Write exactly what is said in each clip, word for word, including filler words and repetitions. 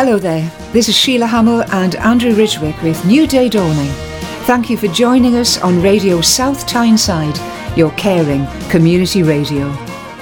Hello there, this is Sheila Hamill and Andrew Ridgwick with New Day Dawning. Thank you for joining us on Radio South Tyneside, your caring community radio.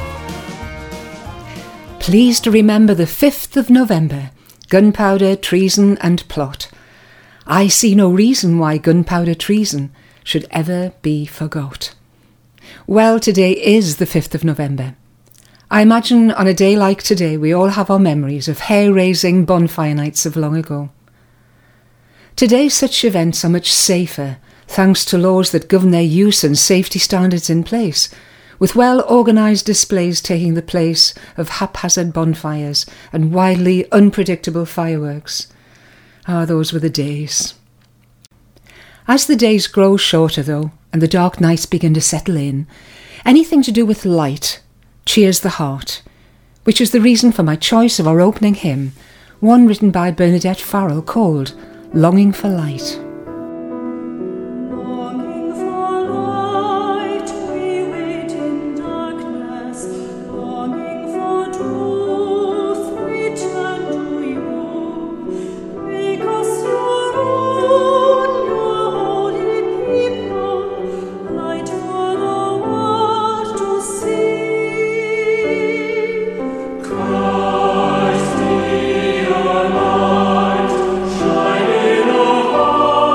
Please to remember the fifth of November, gunpowder, treason and plot. I see no reason why gunpowder treason should ever be forgot. Well, today is the fifth of November. I imagine on a day like today we all have our memories of hair-raising bonfire nights of long ago. Today such events are much safer thanks to laws that govern their use and safety standards in place, with well-organised displays taking the place of haphazard bonfires and wildly unpredictable fireworks. Ah, those were the days. As the days grow shorter though, and the dark nights begin to settle in, anything to do with light cheers the heart, which is the reason for my choice of our opening hymn, one written by Bernadette Farrell called Longing for Light. Christ, be our light, shine in our hearts.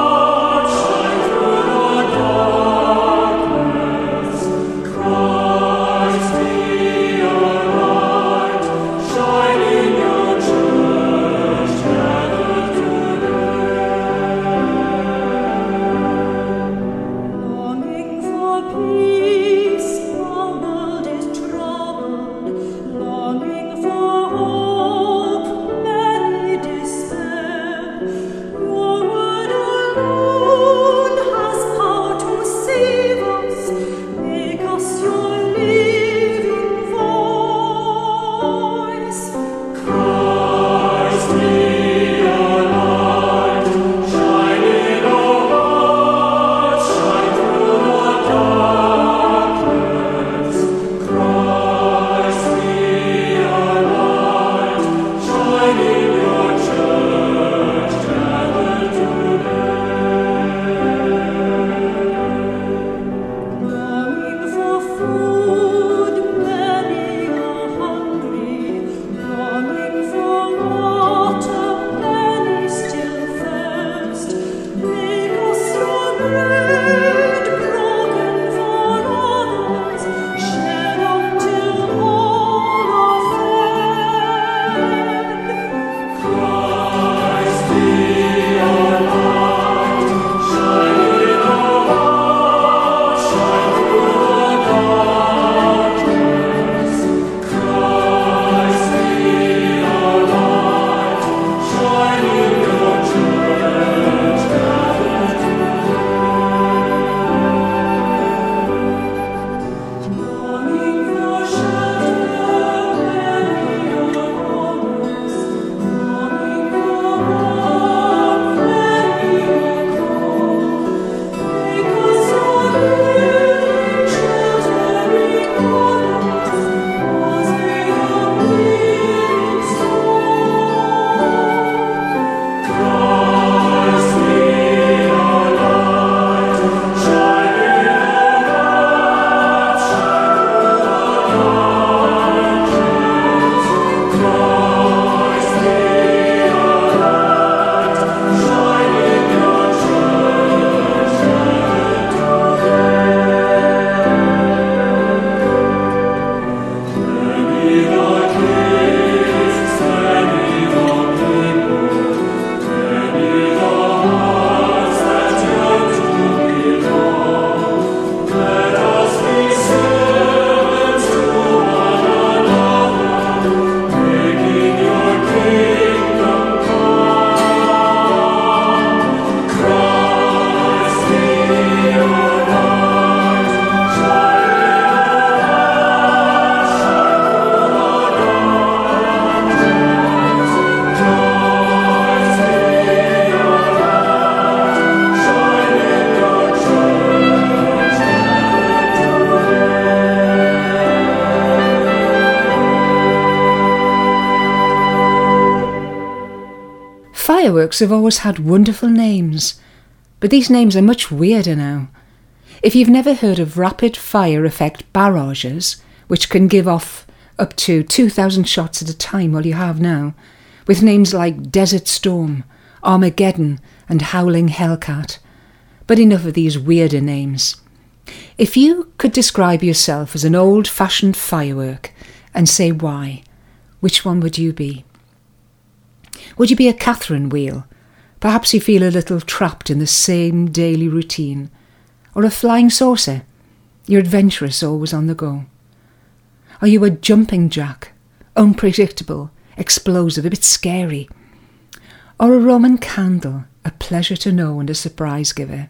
Fireworks have always had wonderful names, but these names are much weirder now. If you've never heard of rapid fire effect barrages, which can give off up to two thousand shots at a time, well, you have now, with names like Desert Storm, Armageddon and Howling Hellcat. But enough of these weirder names. If you could describe yourself as an old-fashioned firework and say why, which one would you be? Would you be a Catherine wheel? Perhaps you feel a little trapped in the same daily routine. Or a flying saucer? You're adventurous, always on the go. Are you a jumping jack? Unpredictable, explosive, a bit scary. Or a Roman candle, a pleasure to know and a surprise giver?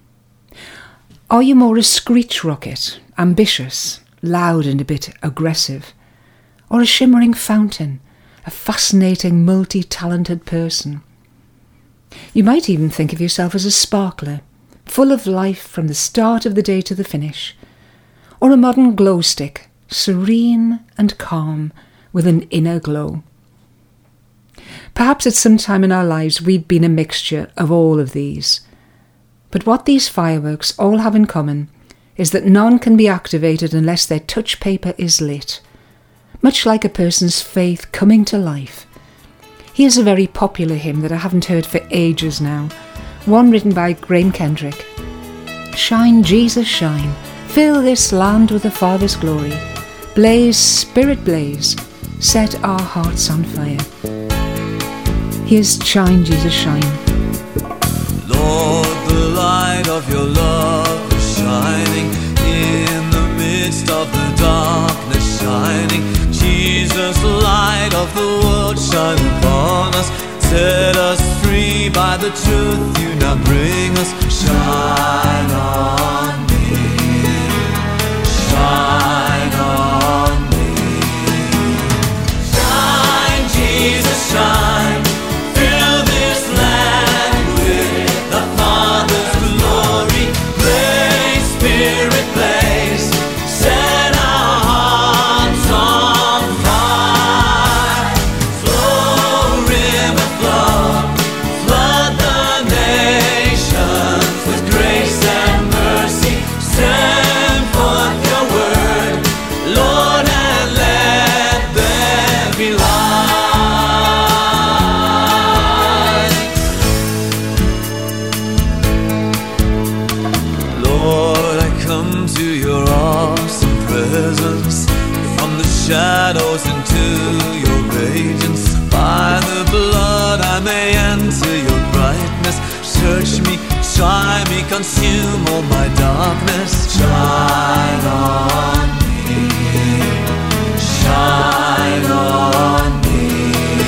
Are you more a screech rocket, ambitious, loud and a bit aggressive? Or a shimmering fountain, a fascinating, multi-talented person? You might even think of yourself as a sparkler, full of life from the start of the day to the finish. Or a modern glow stick, serene and calm, with an inner glow. Perhaps at some time in our lives we've been a mixture of all of these. But what these fireworks all have in common is that none can be activated unless their touch paper is lit, much like a person's faith coming to life. Here's a very popular hymn that I haven't heard for ages now, one written by Graham Kendrick. Shine, Jesus, shine, fill this land with the Father's glory. Blaze, Spirit, blaze, set our hearts on fire. Here's Shine, Jesus, shine. Lord, the light of your love is shining in the midst of the darkness shining. Jesus, light of the world, shine upon us. Set us free by the truth you now bring us. Shine on me, shine on me. Shine, Jesus, shine. Fill this land with the Father's glory. Blaze, Spirit, blaze. Set our hearts on fire. Flow, river, flow. Flood the nations with grace and mercy. Send forth your word, Lord, and let there be light. Lord, I come to your awesome presence, from the shadows into your radiance. By the blood I may enter your brightness. Search me, try me, consume all my darkness. Shine on me, shine on me.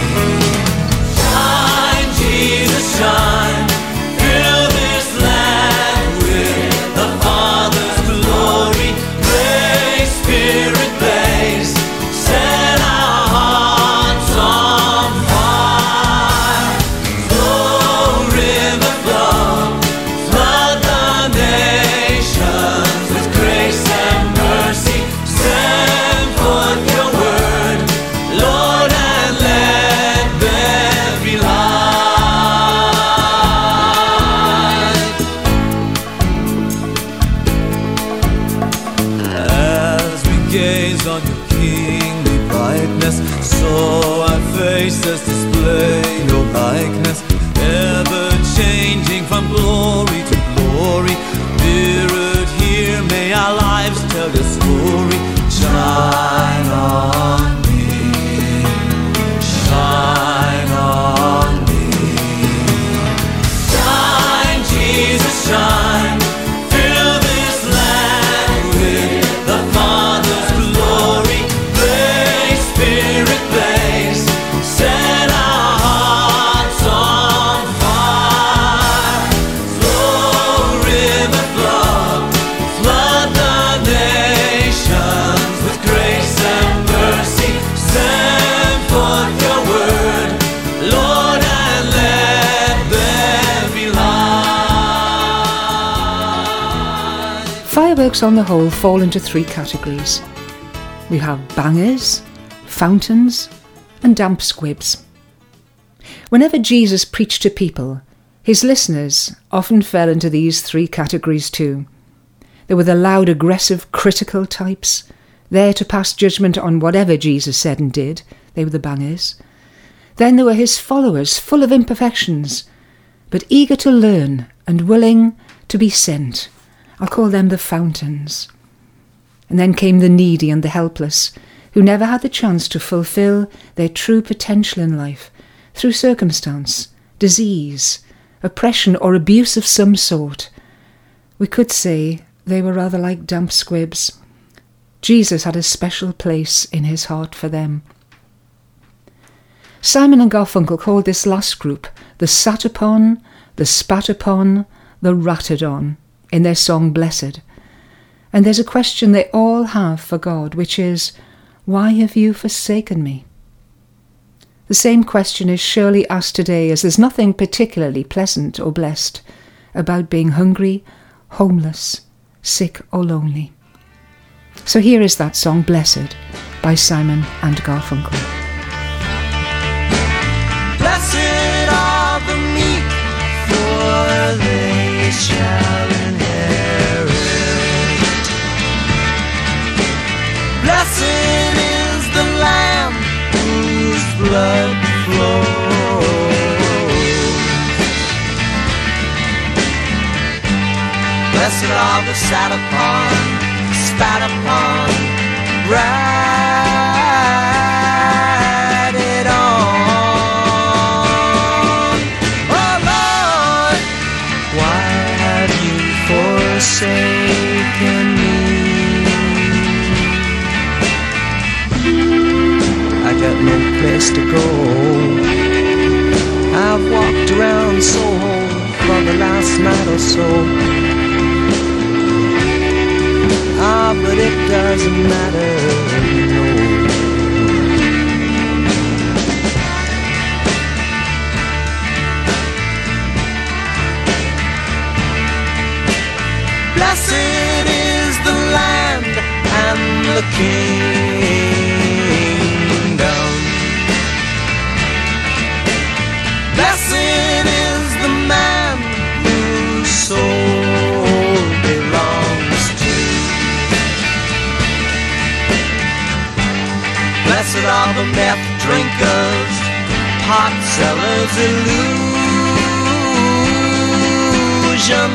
Shine, Jesus, shine. Fill this land with the Father's glory. Blaze, Spirit, blaze. Set our hearts on fire. Flow, river, flow. Flood the nations with grace and mercy. Send forth your word, Lord, and let there be light. As we gaze on your kingly brightness, so our faces display your likeness, ever changing from glory to glory. Mirrored here, may our lives tell your story. Shine on me, shine on me. Shine, Jesus, shine. Fill this land with the Father's glory. Blaze, Spirit, blaze. Set our hearts on fire. Flow, river, flow. Flood the nations with grace and mercy. Send forth your word, Lord, and let there be light. Fireworks on the whole fall into three categories. We have bangers, fountains and damp squibs. Whenever Jesus preached to people, his listeners often fell into these three categories too. There were the loud, aggressive, critical types, there to pass judgment on whatever Jesus said and did. They were the bangers. Then there were his followers, full of imperfections, but eager to learn and willing to be sent. I'll call them the fountains. And then came the needy and the helpless, who never had the chance to fulfill their true potential in life through circumstance, disease, oppression or abuse of some sort. We could say they were rather like damp squibs. Jesus had a special place in his heart for them. Simon and Garfunkel called this last group the sat upon, the spat upon, the ratted on in their song Blessed. And there's a question they all have for God, which is, why have you forsaken me? The same question is surely asked today, as there's nothing particularly pleasant or blessed about being hungry, homeless, sick or lonely. So here is that song Blessed by Simon and Garfunkel. Blessed are the meek, for they shall inherit. Blessed is the Lamb whose blood flows. Blessed are the sat upon, spat upon, ratted on. Oh Lord, why have you forsaken me? I got no place to go. I've walked around Soho for the last night or so. Ah, but it doesn't matter, no. Blessed is the land and the kingdom. Blessed is the man whose soul belongs to. Blessed are the meth drinkers, pot sellers, illusion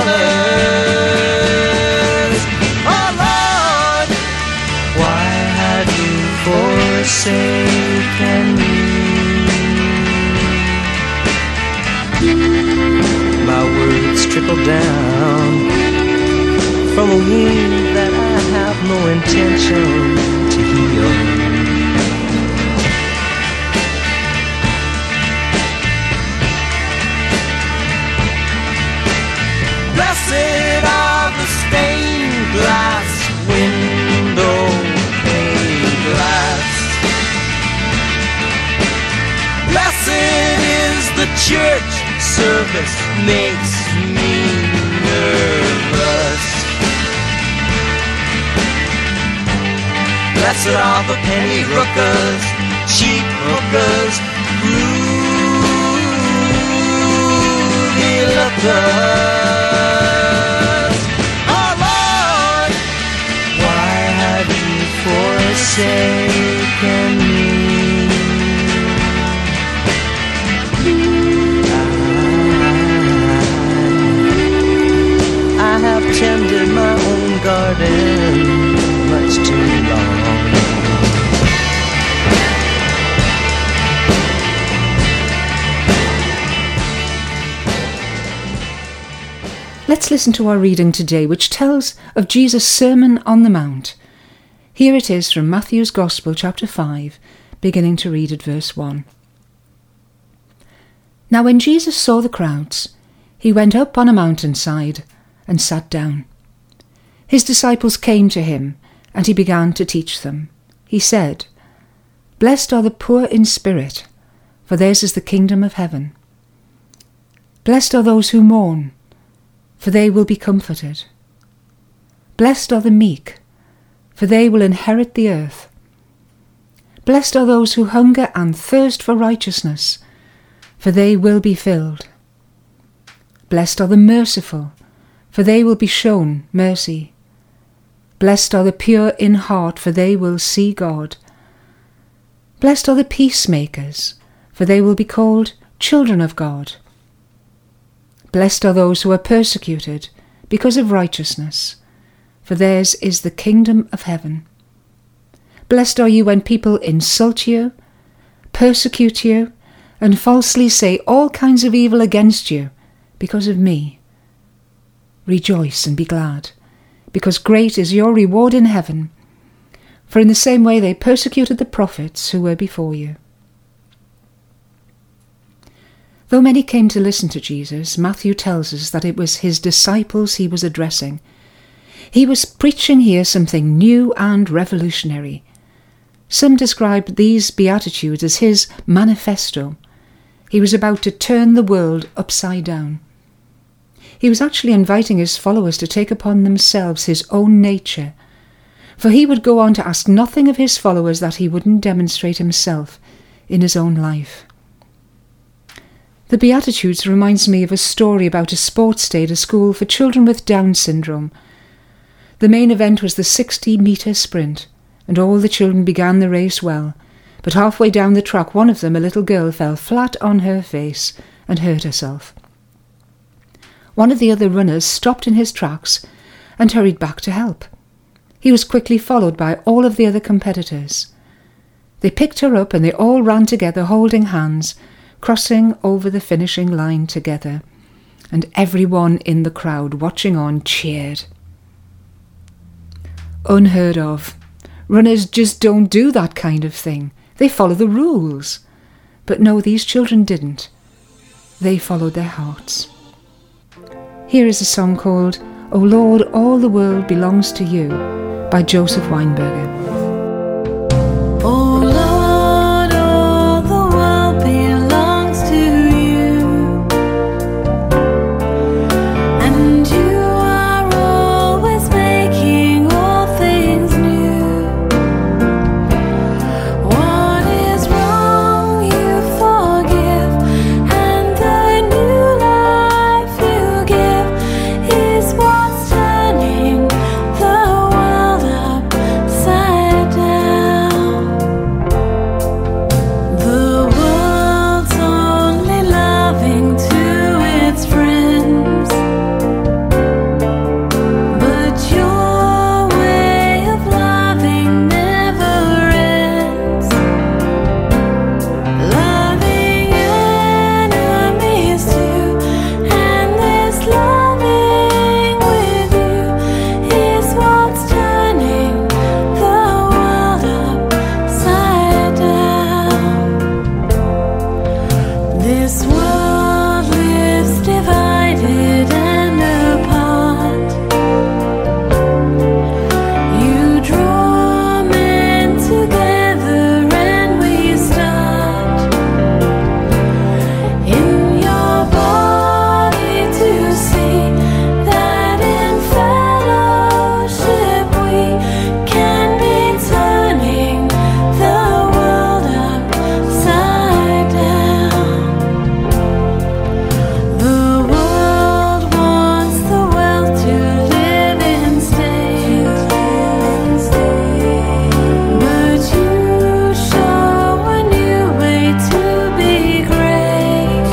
dwellers. Oh Lord, why have you forsaken me? My words trickle down from a wound that I have no intention to heal. Blessed are the stained glass window pane glass. Blessed is the church service makes me nervous. Blessed are the penny rookers, cheap hookers, groovy lookers. Oh Lord, why have you forsaken me? I have tended my own garden much too long. Let's listen to our reading today, which tells of Jesus' Sermon on the Mount. Here it is from Matthew's Gospel, chapter five, beginning to read at verse one. Now when Jesus saw the crowds, he went up on a mountainside and sat down. His disciples came to him, and he began to teach them. He said, Blessed are the poor in spirit, for theirs is the kingdom of heaven. Blessed are those who mourn, for they will be comforted. Blessed are the meek, for they will inherit the earth. Blessed are those who hunger and thirst for righteousness, for they will be filled. Blessed are the merciful, for they will be shown mercy. Blessed are the pure in heart, for they will see God. Blessed are the peacemakers, for they will be called children of God. Blessed are those who are persecuted because of righteousness, for theirs is the kingdom of heaven. Blessed are you when people insult you, persecute you, and falsely say all kinds of evil against you because of me. Rejoice and be glad, because great is your reward in heaven, for in the same way they persecuted the prophets who were before you. Though many came to listen to Jesus, Matthew tells us that it was his disciples he was addressing. He was preaching here something new and revolutionary. Some describe these Beatitudes as his manifesto. He was about to turn the world upside down. He was actually inviting his followers to take upon themselves his own nature, for he would go on to ask nothing of his followers that he wouldn't demonstrate himself in his own life. The Beatitudes reminds me of a story about a sports day at a school for children with Down syndrome. The main event was the sixty-metre sprint, and all the children began the race well, but halfway down the track one of them, a little girl, fell flat on her face and hurt herself. One of the other runners stopped in his tracks and hurried back to help. He was quickly followed by all of the other competitors. They picked her up and they all ran together holding hands, crossing over the finishing line together, and everyone in the crowd watching on cheered. Unheard of. Runners just don't do that kind of thing. They follow the rules. But no, these children didn't. They followed their hearts. Here is a song called O Lord, All the World Belongs to You by Joseph Weinberger. Oh Lord, all the world belongs to you, and you are always making all things new. What is wrong you forgive, and the new life you give is what's turning the world upside down. The world's only loving to its friends, but your way of loving never ends. Loving enemies too, and this loving with you is what's turning the world upside down. This world lives divided and apart. You draw men together and we start in your body to see that in fellowship we can be turning the world upside down. The world wants the wealth to live in state, but you show a new way to be great.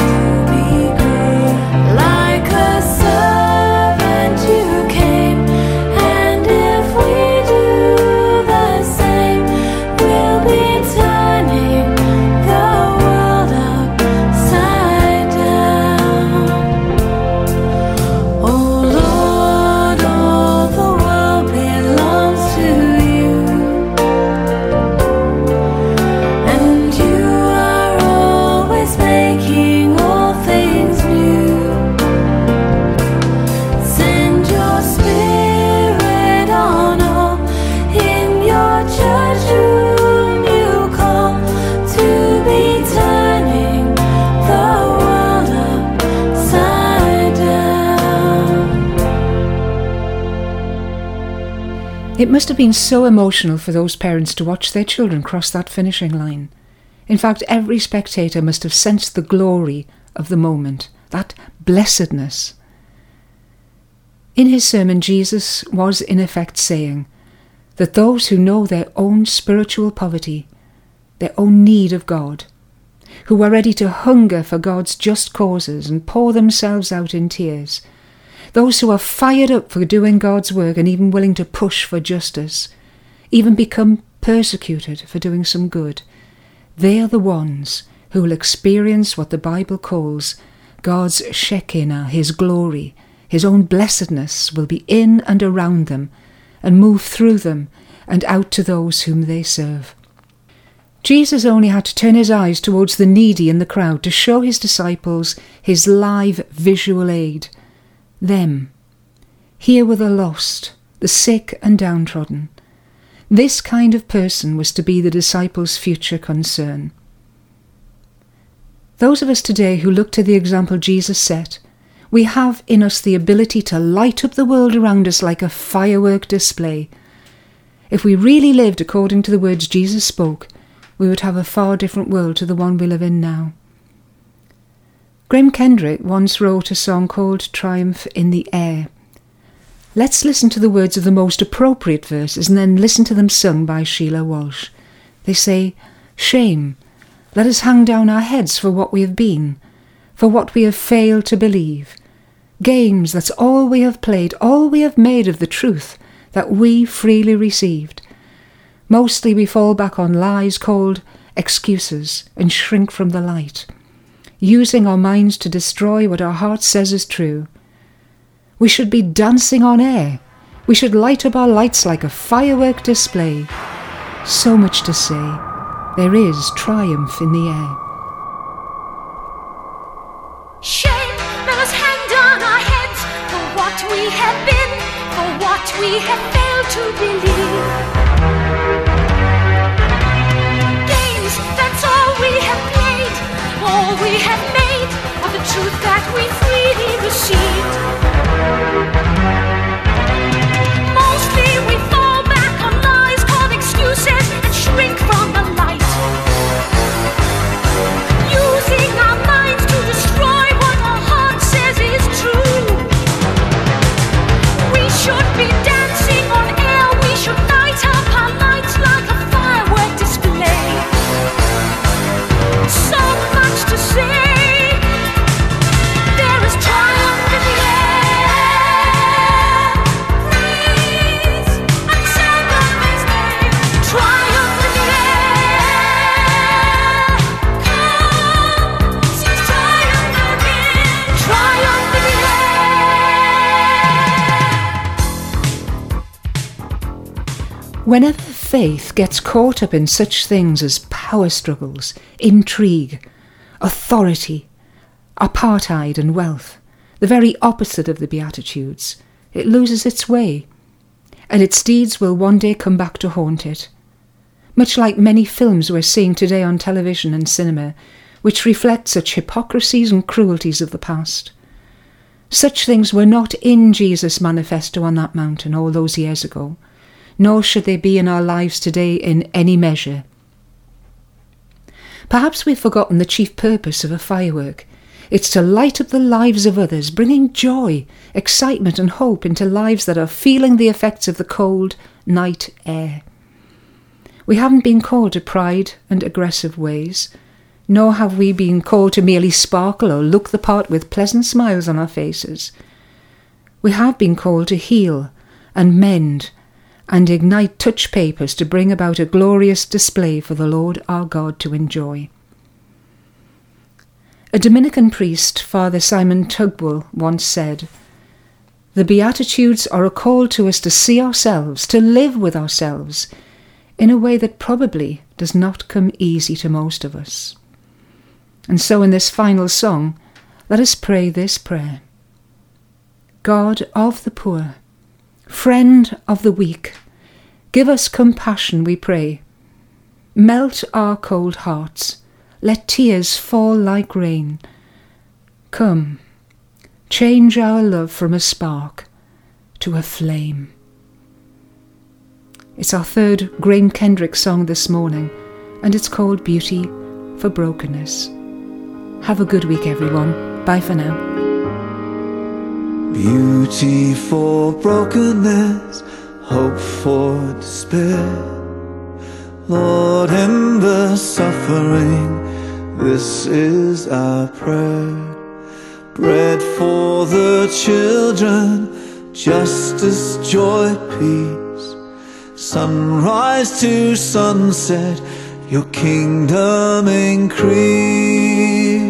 Like a servant you came, and if we do the same, we'll be turning the world upside down. Oh Lord, all the world belongs to you, and you are always making all things new. Send your spirit on all, in your church whom you call to be turning the world upside down. It must have been so emotional for those parents to watch their children cross that finishing line. In fact, every spectator must have sensed the glory of the moment, that blessedness. In his sermon, Jesus was in effect saying that those who know their own spiritual poverty, their own need of God, who are ready to hunger for God's just causes and pour themselves out in tears, those who are fired up for doing God's work and even willing to push for justice, even become persecuted for doing some good, they are the ones who will experience what the Bible calls God's Shekinah, his glory, his own blessedness will be in and around them and move through them and out to those whom they serve. Jesus only had to turn his eyes towards the needy in the crowd to show his disciples his live visual aid. Them. Here were the lost, the sick and downtrodden. This kind of person was to be the disciples' future concern. Those of us today who look to the example Jesus set, we have in us the ability to light up the world around us like a firework display. If we really lived according to the words Jesus spoke, we would have a far different world to the one we live in now. Graham Kendrick once wrote a song called Triumph in the Air. Let's listen to the words of the most appropriate verses and then listen to them sung by Sheila Walsh. They say, "Shame, let us hang down our heads for what we have been, for what we have failed to believe. Games, that's all we have played, all we have made of the truth that we freely received. Mostly we fall back on lies called excuses and shrink from the light, using our minds to destroy what our heart says is true. We should be dancing on air. We should light up our lights like a firework display. So much to say. There is triumph in the air." Shame, let us hang down our heads for what we have been, for what we have failed to believe. Games, that's all we have played, all we have made of the truth that we freely received. Mostly we fall back on lies called excuses and shrink from the light, using our minds to destroy what our heart says is true. We should be dancing on air, we should light up our lights like a firework display. So much to say. There is triumph in the air. Praise and celebrate His name. Triumph in the air. Come, sing triumph again. Triumph in the air. Whenever faith gets caught up in such things as power struggles, intrigue, authority, apartheid and wealth, the very opposite of the Beatitudes, it loses its way, and its deeds will one day come back to haunt it. Much like many films we're seeing today on television and cinema, which reflect such hypocrisies and cruelties of the past. Such things were not in Jesus' manifesto on that mountain all those years ago, nor should they be in our lives today in any measure. Perhaps we've forgotten the chief purpose of a firework. It's to light up the lives of others, bringing joy, excitement and hope into lives that are feeling the effects of the cold night air. We haven't been called to pride and aggressive ways, nor have we been called to merely sparkle or look the part with pleasant smiles on our faces. We have been called to heal and mend and ignite touch papers to bring about a glorious display for the Lord our God to enjoy. A Dominican priest, Father Simon Tugwell, once said, "The Beatitudes are a call to us to see ourselves, to live with ourselves, in a way that probably does not come easy to most of us." And so in this final song, let us pray this prayer. God of the poor, friend of the weak, give us compassion, we pray. Melt our cold hearts, let tears fall like rain. Come, change our love from a spark to a flame. It's our third Graham Kendrick song this morning, and it's called Beauty for brokenness. Have a good week, everyone. Bye for now. Beauty for brokenness, hope for despair. Lord, in the suffering, this is our prayer. Bread for the children, justice, joy, peace. Sunrise to sunset, your kingdom increase.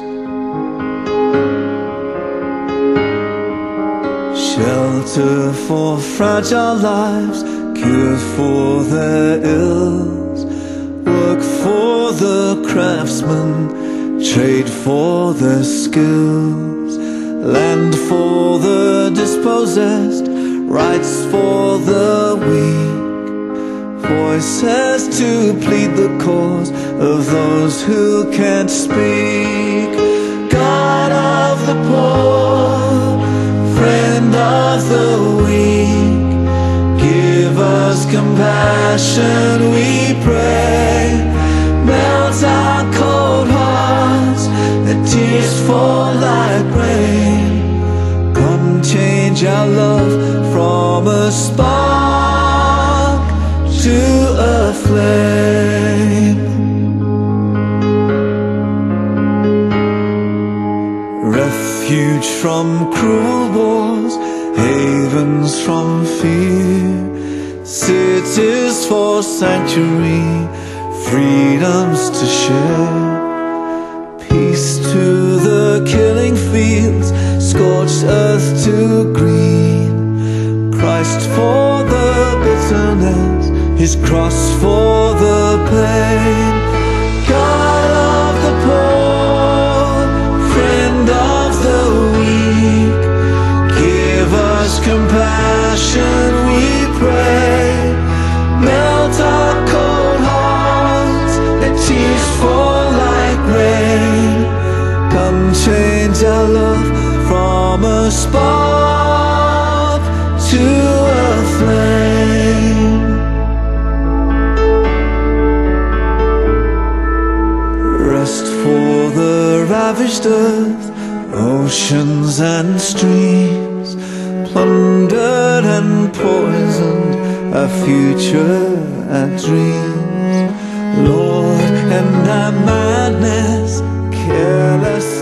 Shelter for fragile lives, cure for their ills. Work for the craftsman, trade for their skills. Land for the dispossessed, rights for the weak. Voices to plead the cause of those who can't speak. God of the poor, friend of the weak, give us compassion, we pray. Melt our cold hearts, let tears fall like rain. Come change our love from a spark to a flame. Refuge from cruel wars, havens from fear. Cities for sanctuary, freedoms to share. Peace to the killing fields, scorched earth to green. Christ for the bitterness, His cross for the pain. God of the poor, friend of the weak, give us compassion, we pray. Melt our cold hearts, let tears fall like rain. Come change our love from a spark to a flame. Rest for the ravished earth, oceans and streams, plundered and poisoned, our future, our dreams. Lord, and our madness, careless